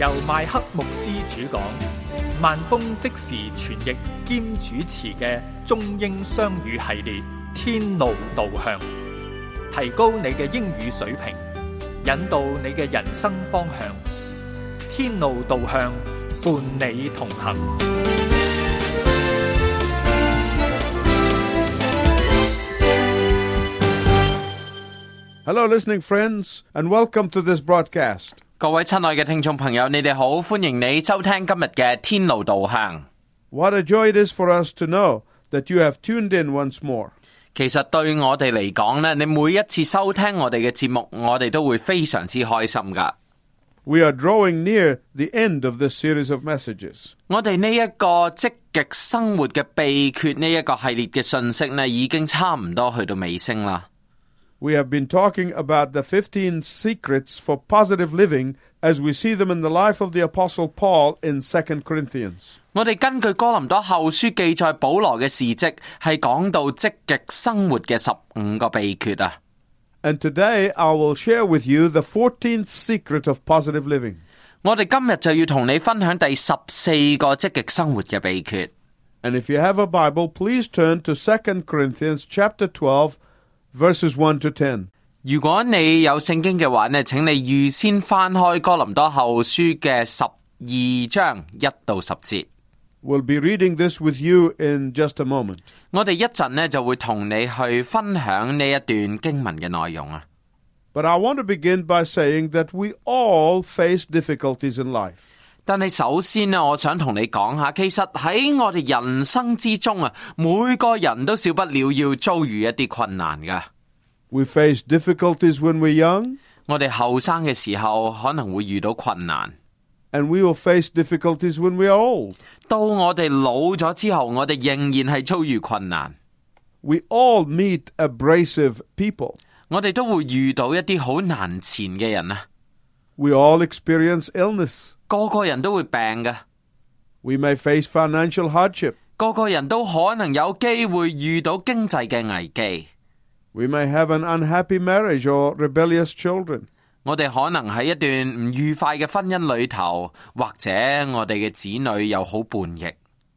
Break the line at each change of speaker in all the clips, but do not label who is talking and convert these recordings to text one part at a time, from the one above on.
由麥克牧師主講，萬峰即時傳譯兼主持嘅中英雙語系列《天路導向》，提高你嘅英語水平，引導你嘅人生方向。天路導向，伴你同行。
Hello, listening friends, and welcome to this broadcast.
各位親愛嘅聽眾朋友，你哋好，歡迎你收聽今日嘅天路導向。
What a joy it is for us to know that you have tuned in once more.
其實對我哋嚟講呢，你每一次收聽我哋嘅節目，我哋都會非常之開心噶。
We are drawing near the end of this series of messages.
我哋呢一個積極生活嘅秘訣呢一個系列嘅信息呢，已經差唔多去到尾聲啦。
We have been talking about the 15 secrets for positive living as we see them in the life of the Apostle Paul in 2 Corinthians.
我哋根據哥林多後書記載保羅嘅事蹟，係講到積極生活嘅15個秘訣啊。
And today I will share with you the 14th secret of positive living.
我哋今日就要同你分享第14個積極生活嘅秘訣。
And if you have a Bible, please turn to 2 Corinthians chapter 12, verses 1 to 10.
如果你有聖經嘅話呢，請你預先翻開哥林多後書嘅12章1到10節。
We'll be reading this with you in just a moment.
我哋一陣呢就會同你去分享呢一段經文嘅內容啊。
But I want to begin by saying that we all face difficulties in life.
但係首先呢，我想同你講下，其實喺我哋人生之中啊，每個人都少不了要遭遇一啲困難噶。
We face difficulties when we're young.
我哋後生嘅時候可能會遇到困難。
And we will face difficulties when we are old.
到我哋老咗之後，我哋仍然係遭遇困難。
We all meet abrasive people.
我哋都會遇到一啲好難纏嘅人啊。
We all experience illness.
個個人都會病㗎。
We may face financial hardship.
個個人都可能有機會遇到經濟嘅危機。
We may have an unhappy marriage or rebellious children.
我哋可能喺一段唔愉快嘅婚姻裏頭，或者我哋嘅子女又好叛逆。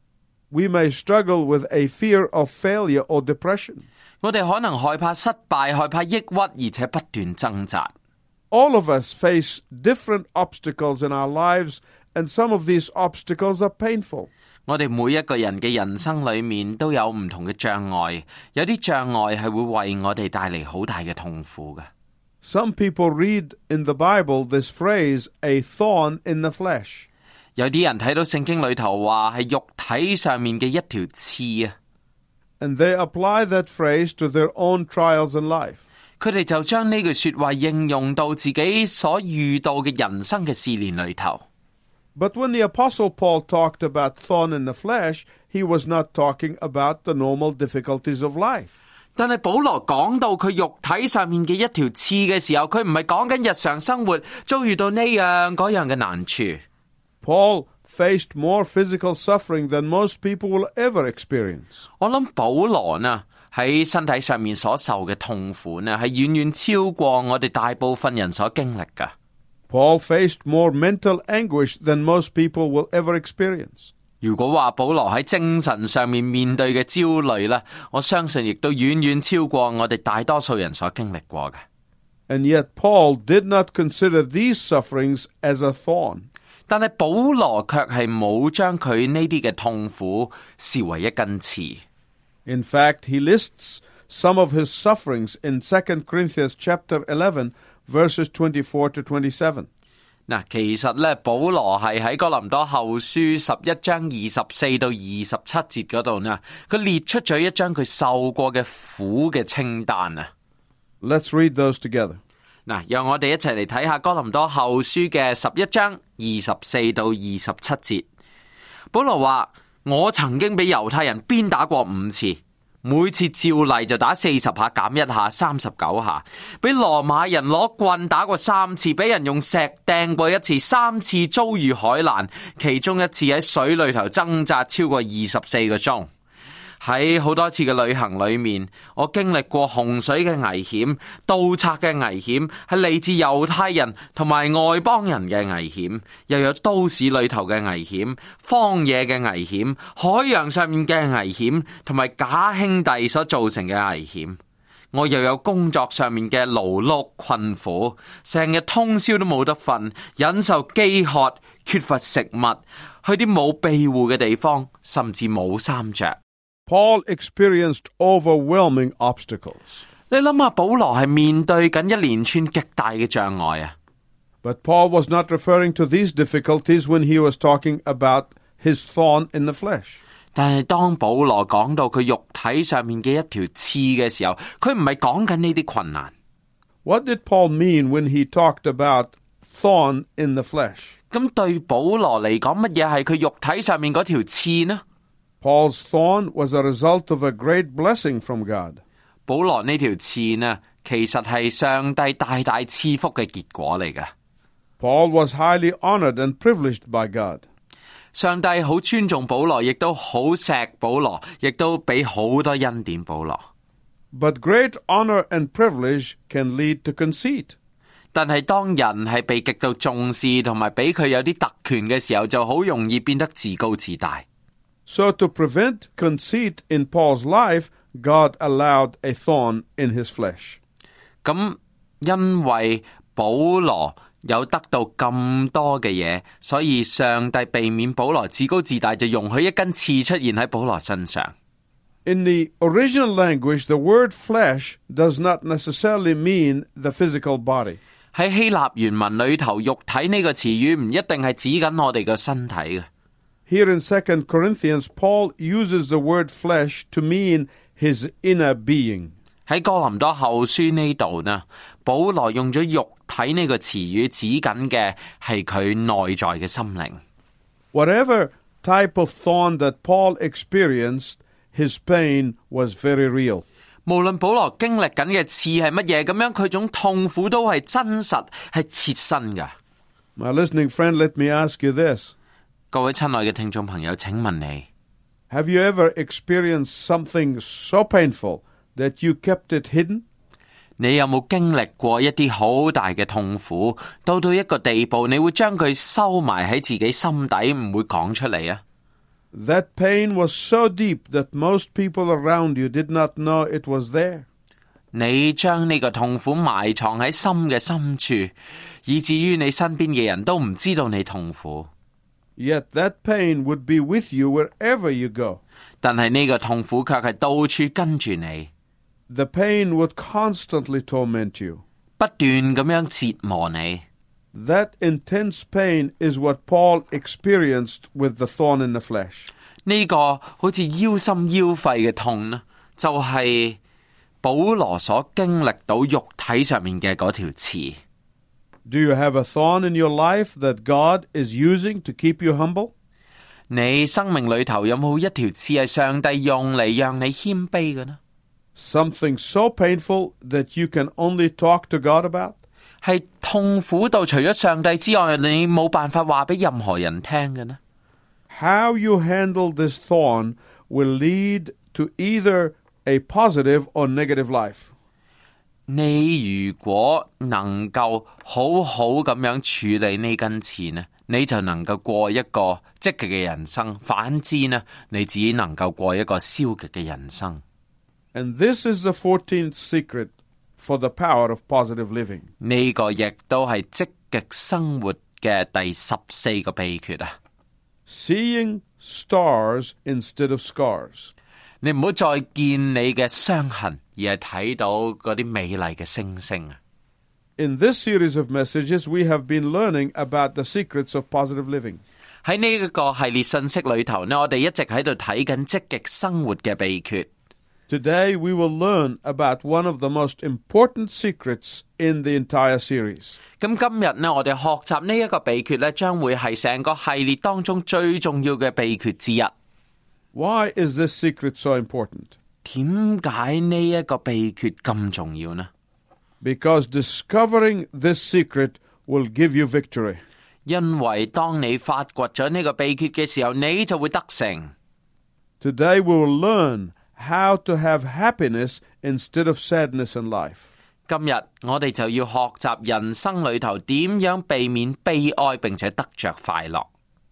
We may struggle with a fear of failure or depression.
我哋可能害怕失敗，害怕抑鬱，而且不斷掙扎。
All of us face different obstacles in our lives, and some of these obstacles are painful.
我哋每一個人嘅人生裏面都有唔同嘅障礙，有啲障礙係會為我哋帶嚟好大嘅痛苦嘅。
Some people read in the Bible this phrase, a thorn in the flesh.
有啲人睇到聖經裏頭話係肉體上面嘅一條刺啊。
And they apply that phrase to their own trials in life.
佢哋就將呢句說話應用到自己所遇到嘅人生嘅試煉裏頭。
But when the Apostle Paul talked about thorn in the flesh, he was not talking about the normal difficulties of life.
但係保羅講到佢肉體上面嘅一條刺嘅時候，佢唔係講緊日常生活遭遇到呢樣嗰樣嘅難處。
Paul faced more physical suffering than most people will ever experience.
我諗保羅呢喺身體上面所受嘅痛苦呢，係遠遠超過我哋大部分人所經歷㗎。
Paul faced more mental anguish than most people will ever experience.
如果話保羅喺精神上面面對嘅焦慮呢，我相信亦都遠遠超過我哋大多數人所經歷過嘅。
And yet Paul did not consider these sufferings as a thorn.
但係保羅卻係冇將佢呢啲嘅痛苦視為一根刺。
In fact, he lists some of his sufferings in 2 Corinthians chapter 11, verses 24 to 27.
嗱，其實咧，保羅係喺哥林多後書11章24到27節嗰度呢，佢列出咗一張佢受過嘅苦嘅清單啊。
Let's read those together.
嗱，讓我哋一齊嚟睇下哥林多後書嘅11章24到27節。保羅話：我曾經俾猶太人鞭打過5次。每次照例就打40下減1下39下，俾羅馬人攞棍打過3次，俾人用石掟過1次，3次遭遇海難，其中1次喺水裏頭掙扎超過24個鐘。 喺好多次嘅旅行裏面，我經歷過洪水嘅危險、盜賊嘅危險，係嚟自猶太人同埋外邦人嘅危險，又有都市裏頭嘅危險、荒野嘅危險、海洋上面嘅危險，同埋假兄弟所造成嘅危險。我又有工作上面嘅勞碌困苦，成日通宵都冇得瞓，忍受飢渴、缺乏食物，去啲冇庇護嘅地方，甚至冇衫着。
Paul experienced overwhelming obstacles.
你諗下，保羅係面對緊一連串極大嘅障礙啊！
But Paul was not referring to these difficulties when he was talking about his thorn in the flesh.
但係當保羅講到佢肉體上面嘅一條刺嘅時候，佢唔係講緊呢啲困難。
What did Paul mean when he talked about thorn in the flesh?
咁對保羅嚟講，乜嘢係佢肉體上面嗰條刺呢？
Paul's thorn was a result of a great blessing from God.
保羅呢條刺呢，其實係上帝大大賜福嘅結果嚟嘅。
Paul was highly honored and privileged by God.
上帝好尊重保羅，亦都好錫保羅，亦都俾好多恩典保羅。
But great honor and privilege can lead to conceit.
但係當人係被極度重視同埋俾佢有啲特權嘅時候，就好容易變得自高自大。
So to prevent conceit in Paul's life, God allowed a thorn in his flesh.
咁因為保羅有得到咁多嘅嘢，所以上帝避免保羅自高自大，就容許一根刺出現喺保羅身上。
In the original language, the word flesh does not necessarily mean the physical body.
喺希臘原文裏頭，肉體呢個詞語唔一定係指緊我哋嘅身體嘅。
Here in 2 Corinthians, Paul uses the word flesh to mean his inner being.
喺哥林多後書呢度呢，保羅用咗肉體呢個詞語指緊嘅係佢內在嘅心靈。
Whatever type of thorn that Paul experienced, his pain was very real.
無論保羅經歷緊嘅刺係乜嘢，咁樣佢種痛苦都係真實，係切身㗎。
My listening friend, let me ask you this.
各位親愛嘅聽眾朋友，請問你
Have you ever experienced something so painful that you kept it hidden?
你有冇經歷過一啲好大嘅痛苦，到一個地步，你會將佢收埋喺自己心底，唔會講出嚟啊？
That pain was so deep that most people around you did not know it was there.
你將呢個痛苦埋藏喺心嘅深處，以至於你身邊嘅人都唔知道你痛苦。
Yet that pain would be with you wherever you go.
但係呢個痛苦卻係到處跟住你。
The pain would constantly torment you.
不斷咁樣折磨你。
That intense pain is what Paul experienced with the thorn in the flesh.
呢個好似腰心腰肺嘅痛呢，就係保羅所經歷到肉體上面嘅嗰條刺。
Do you have a thorn in your life that God is using to keep you humble?
你生命裏頭有冇一條刺係上帝用嚟讓你謙卑嘅呢？
Something so painful that you can only talk to God about?
係痛苦到除咗上帝之外，你冇辦法話俾任何人聽嘅呢？
How you handle this thorn will lead to either a positive or negative life.
你如果能夠好好咁樣處理呢根刺呢，你就能夠過一個積極嘅人生；反之呢，你只能夠過一個消極嘅人生。
And this is the 14th secret for the power of positive living.
呢個亦都係積極生活嘅第14個秘訣啊！
Seeing stars instead of scars.
你唔好再見你嘅傷痕，而係睇到嗰啲美麗嘅星星啊！
In this series of messages, we have been learning about the secrets of positive living.
喺呢一個系列信息裏頭呢，我哋一直喺度睇緊積極生活嘅秘訣。
Today, we will learn about one of the most important secrets in the entire series.
咁今日呢，我哋學習呢一個秘訣呢，將會係成個系列當中最重要嘅秘訣之一。
Why is this secret so important?
點解呢一個秘訣咁重要呢？
Because discovering this secret will give you victory.
因為當你發掘咗呢個秘訣嘅時候，你就會得勝。
Today we will learn how to have happiness instead of sadness in life.
今日我哋就要學習人生裏頭點樣避免悲哀並且得着快樂。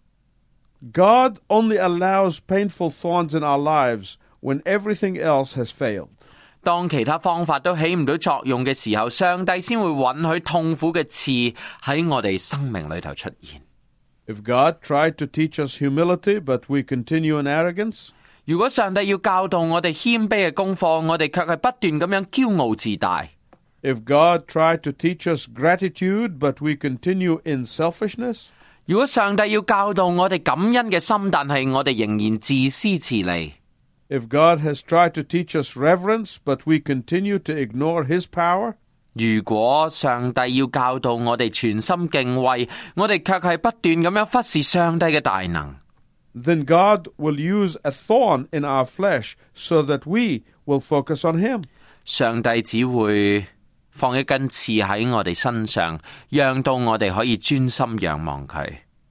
God only allows painful thorns in our lives when everything else has failed.
當其他方法都起唔到作用嘅時候，上帝先會允許痛苦嘅刺喺我哋生命裏頭出現。
If God tried to teach us humility, but we continue in arrogance,
如果上帝要教導我哋謙卑嘅功課，我哋卻係不斷咁樣驕傲自大。
if God tried to teach us gratitude, but we continue in selfishness,
如果上帝要教導我哋感恩嘅心，但係我哋仍然自私自利。
if God has tried to teach us reverence, but we continue to ignore His power,
如果上帝要教導我哋全心敬畏，我哋卻係不斷咁樣忽視上帝嘅大能，
then God will use a thorn in our flesh so that we will focus on Him.
上帝只會放一根刺喺我哋身上，讓到我哋可以專心仰望佢。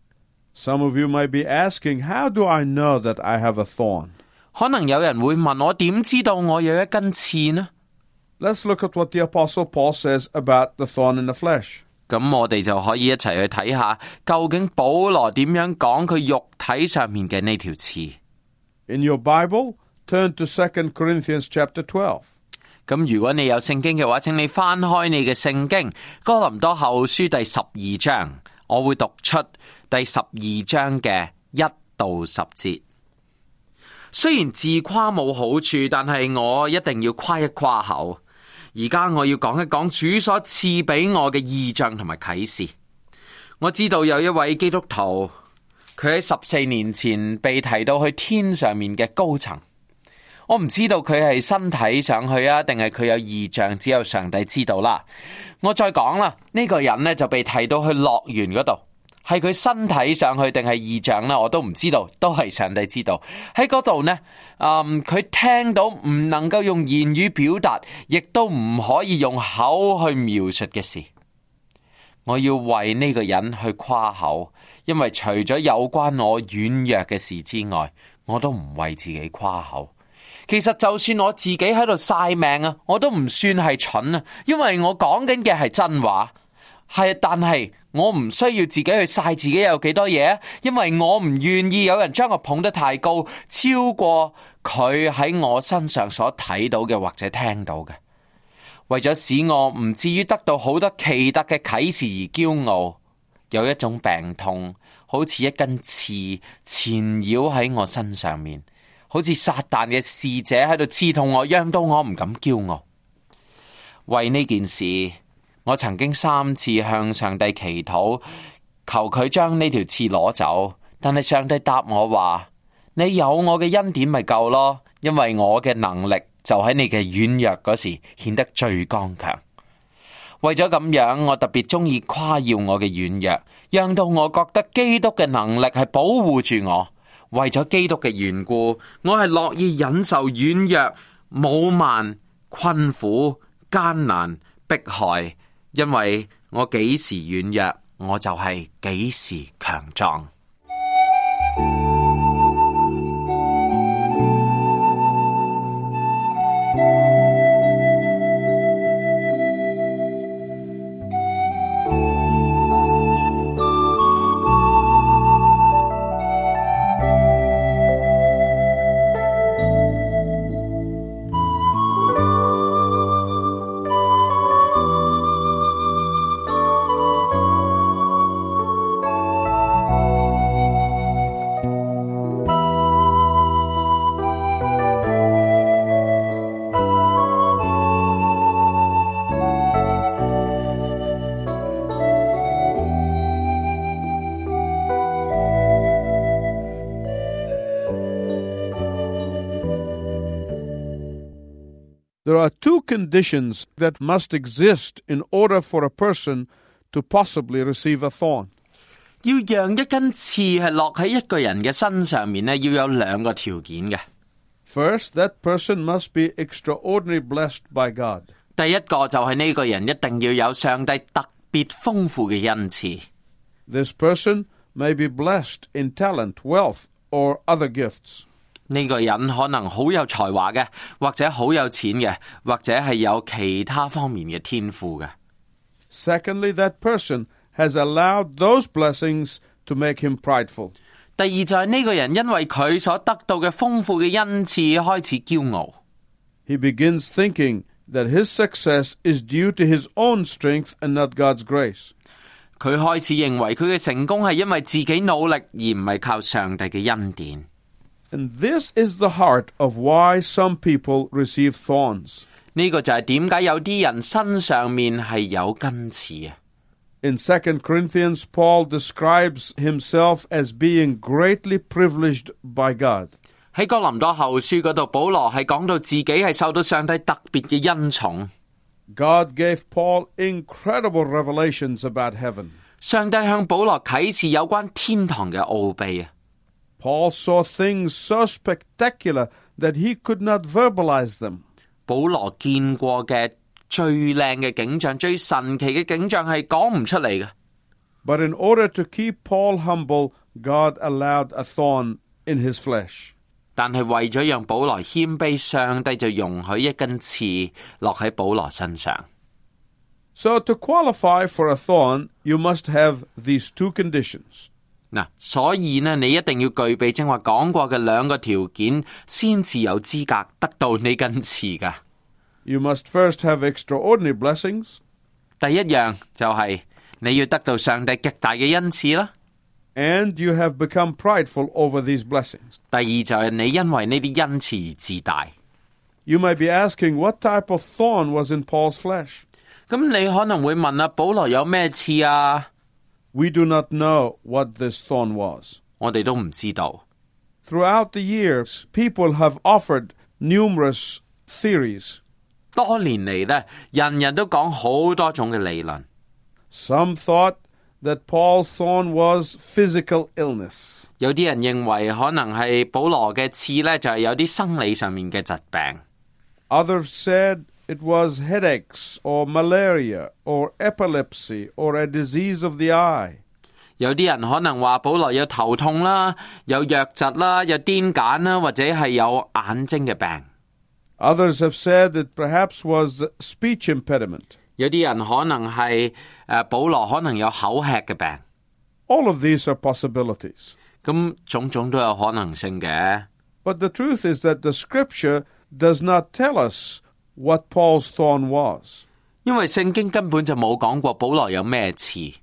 Some of you might be asking, how do I know that I have a thorn?
可能有人會問我，點知道我有一根刺呢？
Let's look at what the Apostle Paul says about the thorn in the flesh.
咁我哋就可以一齊去睇下，究竟保羅點樣講佢肉體上面嘅呢條刺。
In your Bible, turn to 2 Corinthians chapter 12.
咁如果你有聖經嘅話，請你翻開你嘅聖經哥林多後書第12章，我會讀出第12章嘅1到10節。雖然自誇冇好處，但係我一定要誇一誇口。而家我要講一講主所賜俾我嘅異象同埋啟示。我知道有一位基督徒，佢喺14年前被提到去天上面嘅高層。我唔知道佢係身體上去啊，定係佢有異象，只有上帝知道啦。我再講啦，呢個人呢就被提到去樂園嗰度，係佢身體上去定係異象呢，我都唔知道，都係上帝知道。喺嗰度呢，佢聽到唔能夠用言語表達，亦都唔可以用口去描述嘅事。我要為呢個人去誇口，因為除咗有關我軟弱嘅事之外，我都唔為自己誇口。其實就算我自己喺度晒命啊，我都唔算係蠢啊，因為我講緊嘅係真話。但係我唔需要自己去晒自己有幾多嘢，因為我唔願意有人將我捧得太高，超過佢喺我身上所睇到嘅或者聽到嘅。為咗使我唔至於得到好多奇特嘅啟示而驕傲，有一種病痛好似一根刺纏繞喺我身上面，好似撒旦嘅使者喺度刺痛我，讓到我唔敢驕傲。為呢件事，我曾經3次向上帝祈禱，求佢將呢條刺攞走，但係上帝答我話：你有我嘅恩典咪夠咯，因為我嘅能力就喺你嘅軟弱嗰時顯得最剛強。為咗咁樣，我特別中意誇耀我嘅軟弱，讓到我覺得基督嘅能力係保護住我。為咗基督嘅緣故，我係樂意忍受軟弱、侮慢、困苦、艱難、迫害，因為我幾時軟弱，我就係幾時強壯。
There are two conditions that must exist in order for a person to possibly receive a thorn.
要讓一根刺係落喺一個人嘅身上面呢，要有2個條件嘅。
First, that person must be extraordinarily blessed by God.
第一個就係呢個人一定要有上帝特別豐富嘅恩賜。
This person may be blessed in talent, wealth, or other gifts.
呢個人可能好有才華嘅，或者好有錢嘅，或者係有其他方面嘅天賦嘅。
Secondly, that person has allowed those blessings to make him prideful.
第二就係呢個人因為佢所得到嘅豐富嘅恩賜開始驕傲。
He begins thinking that his success is due to his own strength and not God's grace.
佢開始認為佢嘅成功係因為自己努力，而唔係靠上帝嘅恩典。
And this is the heart of why some people receive thorns.
呢個就係點解有啲人身上面係有根刺啊。
In 2 Corinthians, Paul describes himself as being greatly privileged by God.
喺哥林多後書嗰度，保羅係講到自己係受到上帝特別嘅恩寵。
God gave Paul incredible revelations about heaven.
上帝向保羅啟示有關天堂嘅奧秘啊。
Paul saw things so spectacular that he could not verbalize them.
保羅見過嘅最靚嘅景象、最神奇嘅景象係講唔出嚟嘅。
But in order to keep Paul humble, God allowed a thorn in his flesh.
但係為咗讓保羅謙卑，上帝就容許一根刺落喺保羅身上。
So to qualify for a thorn, you must have these two conditions.
嗱，所以呢，你一定要具備正話講過嘅兩個條件，先至有資格得到呢根刺噶。
You must first have extraordinary blessings.
第一樣就係你要得到上帝極大嘅恩賜啦。
And you have become prideful over these blessings.
第二就係你因為呢啲恩賜而自大。
You might be asking what type of thorn was in Paul's flesh.
咁你可能會問啊，保羅有咩刺啊？
We do not know what this thorn was.
我哋都唔知道。
Throughout the years, people have offered numerous theories.
多年嚟呢，人人都講好多種嘅理論。
Some thought that Paul's thorn was physical illness.
有啲人認為可能係保羅嘅刺呢，就係有啲生理上面嘅疾病。
Others said it was headaches or malaria or epilepsy or a disease of the eye.
有啲人可能話保羅有頭痛啦，有瘧疾啦，有癲癇啦，或者係有眼睛嘅病。
Others have said it perhaps was speech impediment.
有啲人可能係保羅可能有口吃嘅病。
All of these are possibilities.
咁種種都有可能性嘅。
But the truth is that the scripture does not tell us what Paul's thorn was.
因為聖經根本就冇講過保羅有咩刺。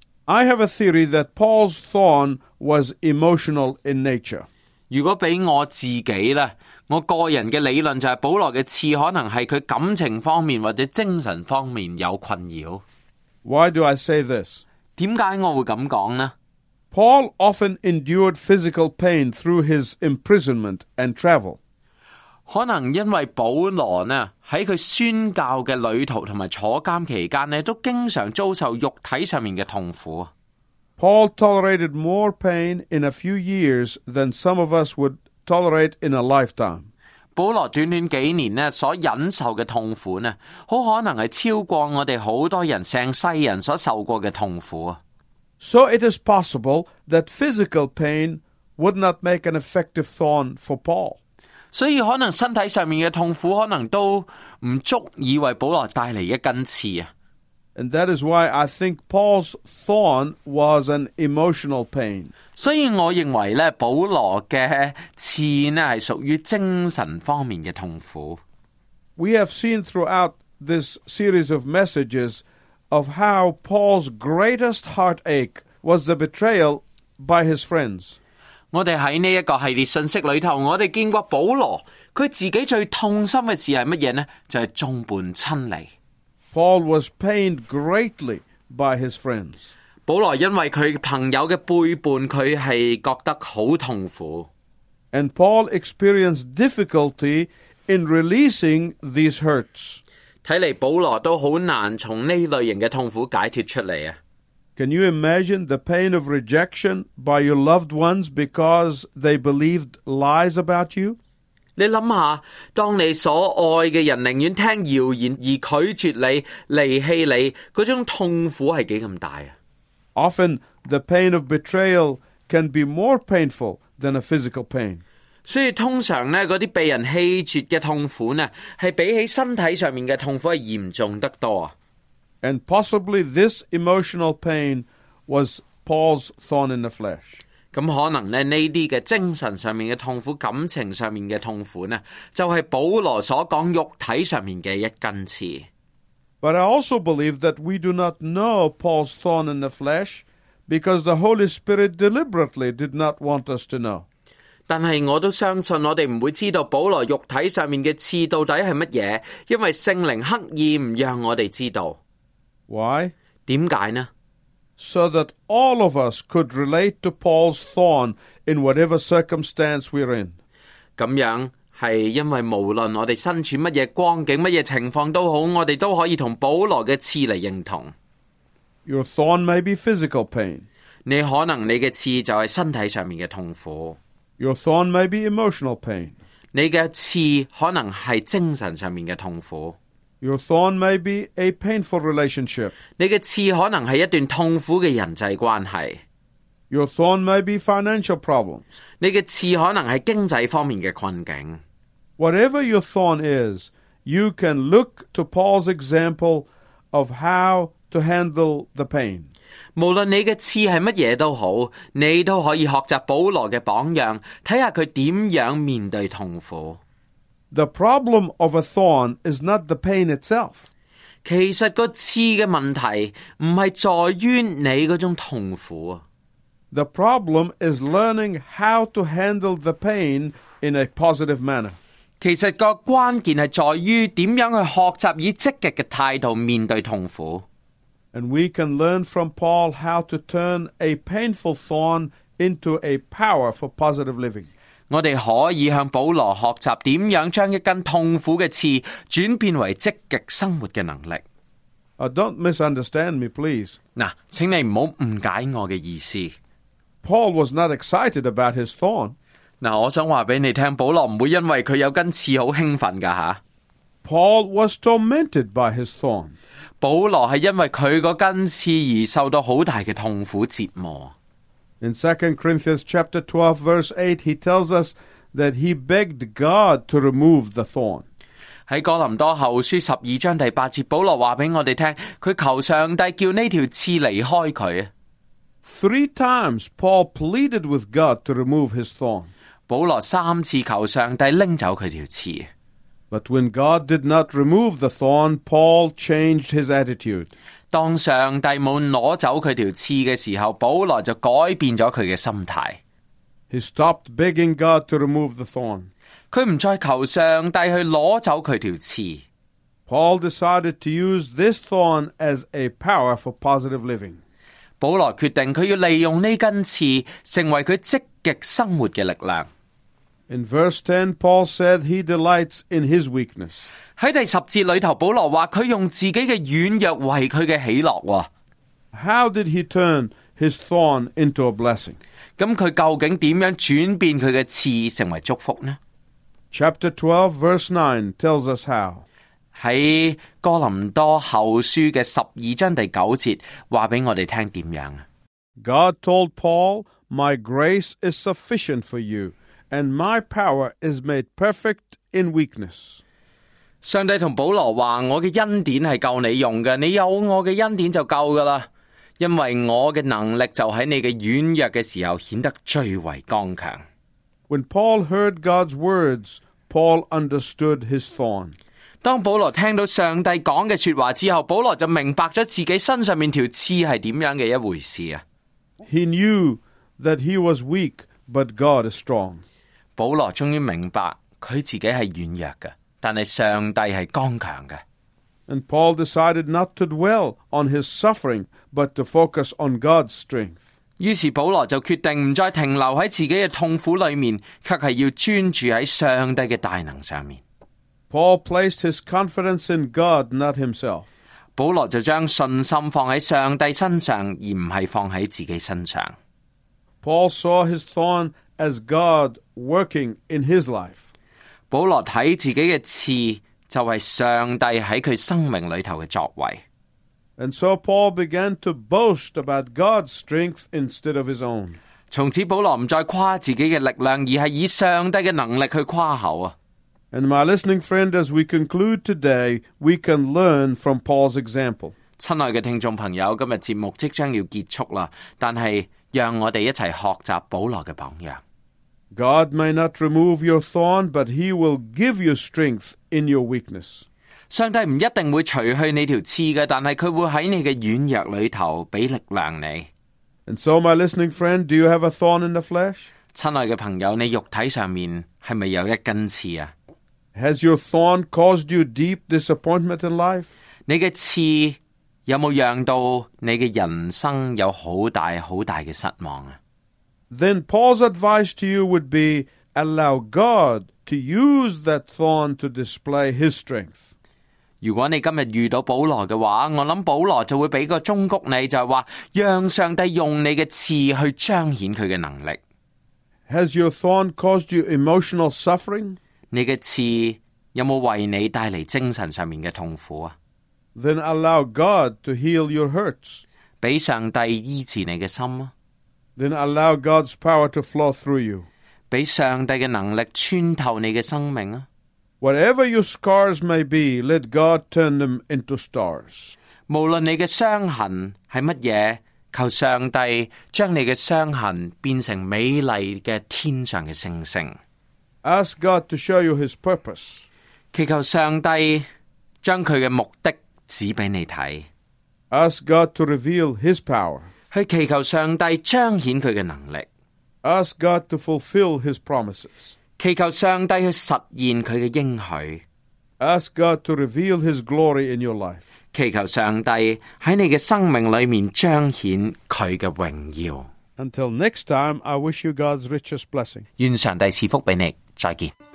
I have a theory that Paul's thorn was emotional in nature.
如果俾我自己呢，我個人嘅理論就係保羅嘅刺可能係佢感情方面或者精神方面有困擾。
Why do I say this?
點解我會咁講呢？
Paul often endured physical pain through his imprisonment and travel.
可能因為保羅呢喺佢宣教嘅旅途同埋坐監期間呢，都經常遭受肉體上面嘅痛苦。
Paul tolerated more pain in a few years than some of us would tolerate in a lifetime.
保羅短短幾年呢所忍受嘅痛苦呢，好可能係超過我哋好多人成世人所受過嘅痛苦。
So it is possible that physical pain would not make an effective thorn for Paul.
所以可能身體上面嘅痛苦可能都唔足以為保羅帶嚟一根刺啊。
And that is why I think Paul's thorn was an emotional pain.
所以我認為咧，保羅嘅刺呢係屬於精神方面嘅痛苦。
We have seen throughout this series of messages of how Paul's greatest heartache was the betrayal by his friends.
我哋喺呢一個系列信息裏頭，我哋見過保羅佢自己最痛心嘅事係乜嘢呢？就係眾叛親離。
Paul was pained greatly by his friends.
保羅因為佢朋友嘅背叛，佢係覺得好痛苦。
And Paul experienced difficulty in releasing these hurts.
睇嚟保羅都好難從呢類型嘅痛苦解脫出嚟啊！
Can you imagine the pain of rejection by your loved ones because they believed lies about you?
你諗下，當你所愛嘅人寧願聽謠言而拒絕你、離棄你，嗰種痛苦係幾咁大啊！
Often the pain of betrayal can be more painful than a physical pain.
所以通常呢，嗰啲被人棄絕嘅痛苦呢，係比起身體上面嘅痛苦係嚴重得多啊。
And possibly this emotional pain was Paul's thorn in the flesh.
咁可能呢啲嘅精神上面嘅痛苦、感情上面嘅痛苦呢，就係保羅所講肉體上面嘅一根刺。
But I also believe that we do not know Paul's thorn in the flesh because the Holy Spirit deliberately did not want us to know.
但係我都相信我哋唔會知道保羅肉體上面嘅刺到底係乜嘢，因為聖靈刻意唔讓我哋知道。
Why?
點解呢？
So that all of us could relate to Paul's thorn in whatever circumstance we're in.
咁樣係因為無論我哋身處乜嘢光景、乜嘢情況都好，我哋都可以同保羅嘅刺嚟認同。
Your thorn may be physical pain.
你可能你嘅刺就係身體上面嘅痛苦。
Your thorn may be emotional pain.
你嘅刺可能係精神上面嘅痛苦。
Your thorn may be a painful relationship.
你嘅刺可能係一段痛苦嘅人際關係。
Your thorn may be financial problems.
你嘅刺可能係經濟方面嘅困境。
Whatever your thorn is, you can look to Paul's example of how to handle the pain.
無論你嘅刺係乜嘢都好，你都可以學習保羅嘅榜樣，睇下佢點樣面對痛苦。
The problem of a thorn is not the pain itself.
其實個刺嘅問題唔係在於你嗰種痛苦啊。
The problem is learning how to handle the pain in a positive manner.
其實個關鍵係在於點樣去學習以積極嘅態度面對痛苦。
And we can learn from Paul how to turn a painful thorn into a power for positive living.
我哋可以向保羅學習點樣將一根痛苦嘅刺轉變為積極生活嘅能力。
Don't misunderstand me, please.
嗱，請你唔好誤解我嘅意思。
Paul was not excited about his thorn.
嗱，我想話俾你聽，保羅唔會因為佢有根刺好興奮噶吓。
Paul was tormented by his thorn.
保羅係因為佢嗰根刺而受到好大嘅痛苦折磨。
In 2 Corinthians chapter 12, verse 8, he tells us that he begged God to remove the thorn.
喺哥林多後書12章第8節，保羅話俾我哋聽，佢求上帝叫呢條刺離開佢。
3 times Paul pleaded with God to remove his thorn.
保羅3次求上帝拎走佢條刺。
But when God did not remove the thorn, Paul changed his attitude.
當上帝冇攞走佢條刺嘅時候，保羅就改變咗佢嘅心態。
He stopped begging God to remove the thorn.
佢唔再求上帝去攞走佢條刺。
Paul decided to use this thorn as a power for positive living.
保羅決定佢要利用呢根刺，成為佢積極生活嘅力量。
In verse 10, Paul said he delights in his weakness.
喺第10節裏頭，保羅話佢用自己嘅軟弱為佢嘅喜樂。
How did he turn his thorn into a blessing?
咁佢究竟點樣轉變佢嘅刺成為祝福呢？
Chapter 12, verse 9 tells us how.
喺哥林多後書嘅12章第9節話俾我哋聽點樣。
God told Paul, "My grace is sufficient for you, and my power is made perfect in weakness."
上帝同保羅話：我嘅恩典係夠你用嘅，你有我嘅恩典就夠噶啦，因為我嘅能力就喺你嘅軟弱嘅時候顯得最為剛強。
When Paul heard God's words, Paul understood his thorn.
當保羅聽到上帝講嘅說話之後，保羅就明白咗自己身上面條刺係點樣嘅一回事啊！
He knew that he was weak, but God is strong.
保羅終於明白佢自己係軟弱嘅，但係上帝係剛強嘅。
And Paul decided not to dwell on his suffering, but to focus on God's strength.
於是保羅就決定唔再停留喺自己嘅痛苦裏面，卻係要專注喺上帝嘅大能上面。
Paul placed his confidence in God, not himself.
保羅就將信心放喺上帝身上，而唔係放喺自己身上。
Paul saw his thorn as God working in his life.
保羅睇自己嘅刺就係上帝喺佢生命裏頭嘅作為。
And so Paul began to boast about God's strength instead of his own.
從此保羅唔再誇自己嘅力量，而係以上帝嘅能力去誇口啊！
And my listening friend, as we conclude today, we can learn from Paul's example.
親愛嘅聽眾朋友，今日節目即將要結束啦，但係讓我哋一齊學習保羅嘅榜樣。
God may not remove your thorn, but he will give you strength in your weakness.
上帝唔一定會除去你條刺嘅，但係佢會喺你嘅軟弱裏頭俾力量你。
And so, my listening friend, do you have a thorn in the flesh?
親愛嘅朋友，你肉體上面係咪有一根刺啊？
Has your thorn caused you deep disappointment in life?
你嘅刺有冇讓到你嘅人生有好大好大嘅失望啊？
Then Paul's advice to you would be, allow God to use that thorn to display his strength.
如果你今日遇到保羅嘅話，我諗保羅就會俾個忠告你，就係話讓上帝用你嘅刺去彰顯佢嘅能力。
Has your thorn caused you emotional suffering?
你嘅刺有冇為你帶嚟精神上面嘅痛苦啊？
Then allow God to heal your hurts.
俾上帝醫治你嘅心啊！
Then allow God's power to flow through you.
俾上帝嘅能力穿透你嘅生命啊！
Whatever your scars may be, let God turn them into stars.
無論你嘅傷痕係乜嘢，求上帝將你嘅傷痕變成美麗嘅天上嘅星星。
Ask God to show you his purpose.
祈求上帝將佢嘅目的指俾你睇。
Ask God to reveal his power.
去祈求上帝彰顯佢嘅能力。
Ask God to fulfill his promises.
祈求上帝去實現佢嘅應許。
Ask God to reveal his glory in your life.
祈求上帝喺你嘅生命裏面彰顯佢嘅榮耀。
Until next time, I wish you God's richest blessing.
願上帝賜福俾你，再見。